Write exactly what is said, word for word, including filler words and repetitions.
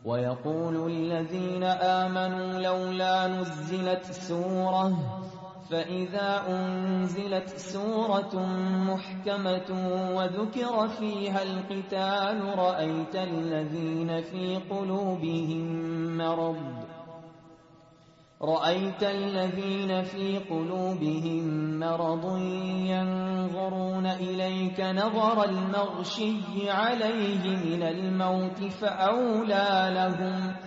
ويقول الذين آمنوا لولا نزلت سورة فإذا أنزلت سورة محكمة وذكر فيها القتال رأيت الذين في قلوبهم مرض رأيت الذين في قلوبهم مرض ينظرون إليك نظر المغشي عليه من الموت فأولى لهم